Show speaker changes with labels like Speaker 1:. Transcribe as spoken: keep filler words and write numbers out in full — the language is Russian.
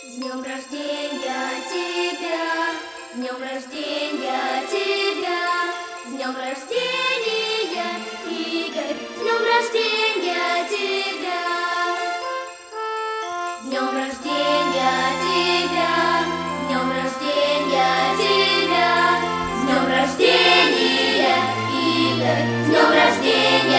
Speaker 1: С днем рождения тебя, с днем рождения тебя, с днем рождения, Игорь, с днем рождения тебя, с днем рождения тебя, с днем рождения тебя, с днем рождения, Игорь, с днем рождения.